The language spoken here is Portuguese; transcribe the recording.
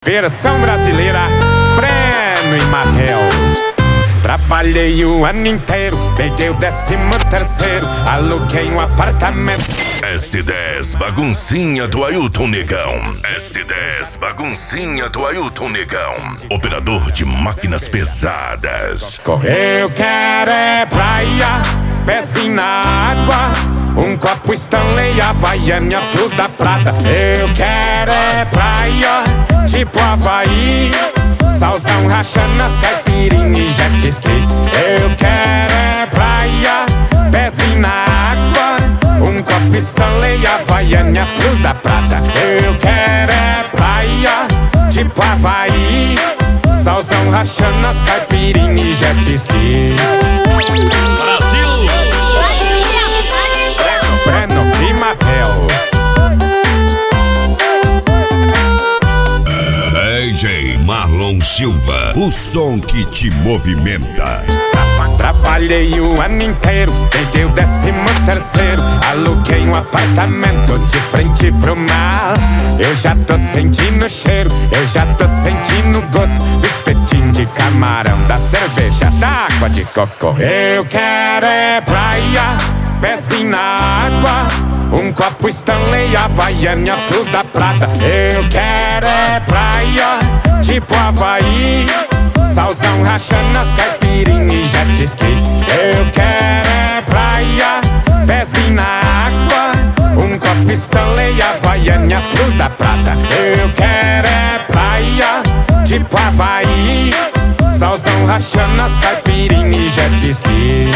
Versão brasileira, Breno e Matheus. Trabalhei o ano inteiro, peguei o 13º, aluguei um apartamento. S10 Baguncinha do Ailton Negão. S10 Baguncinha do Ailton Negão. Operador de máquinas pesadas. Eu quero é praia, pezinho na água, um copo Stanley, Havaiana, Cruz da Prata. Eu quero é praia, tipo Havaí, salzão rachando as caipirinhas e jet ski. Eu quero é praia, pezinho na água, um copo Stanley, Havaiana, Cruz da Prata. Eu quero é praia, tipo Havaí, salzão rachando as caipirinhas e jet ski. Breno e Matheus. DJ Marlon Silva, o som que te movimenta. Trabalhei o ano inteiro, peguei o 13º, aluguei um apartamento de frente pro mar. Eu já tô sentindo o cheiro, eu já tô sentindo o gosto do espetinho de camarão, da cerveja, da água de coco. Eu quero é praia, pezinho na água, um copo Stanley, Havaiana, Cruz da Prata. Eu quero é praia, tipo Havaí, salzão rachando as caipirinhas e jet ski. Eu quero é praia, pezinho na água, um copo Stanley, Havaiana, Cruz da Prata. Eu quero é praia, tipo Havaí, salzão rachando as caipirinhas e jet ski.